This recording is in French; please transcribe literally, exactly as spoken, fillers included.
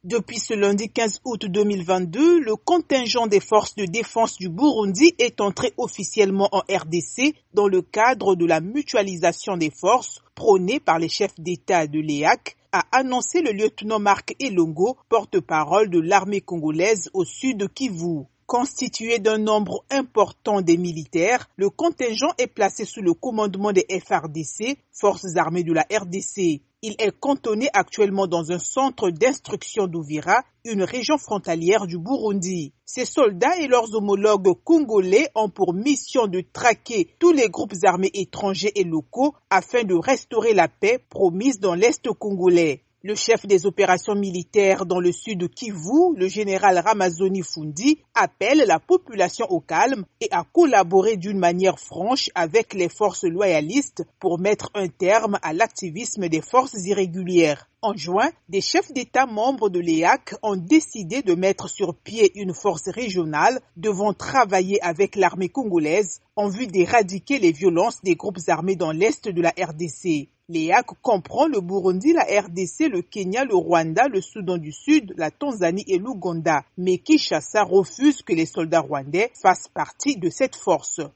Depuis ce lundi quinze août deux mille vingt-deux, le contingent des forces de défense du Burundi est entré officiellement en R D C dans le cadre de la mutualisation des forces prônée par les chefs d'État de l'E A C, a annoncé le lieutenant Marc Elongo, porte-parole de l'armée congolaise au sud Kivu. Constitué d'un nombre important des militaires, le contingent est placé sous le commandement des F R D C, Forces armées de la R D C. Il est cantonné actuellement dans un centre d'instruction d'Ouvira, une région frontalière du Burundi. Ces soldats et leurs homologues congolais ont pour mission de traquer tous les groupes armés étrangers et locaux afin de restaurer la paix promise dans l'Est congolais. Le chef des opérations militaires dans le sud Kivu, le général Ramazani Fundi, appelle la population au calme et à collaborer d'une manière franche avec les forces loyalistes pour mettre un terme à l'activisme des forces irrégulières. En juin, des chefs d'État membres de l'E A C ont décidé de mettre sur pied une force régionale devant travailler avec l'armée congolaise en vue d'éradiquer les violences des groupes armés dans l'est de la R D C. L'E A C comprend le Burundi, la R D C, le Kenya, le Rwanda, le Soudan du Sud, la Tanzanie et l'Ouganda. Mais Kinshasa refuse que les soldats rwandais fassent partie de cette force.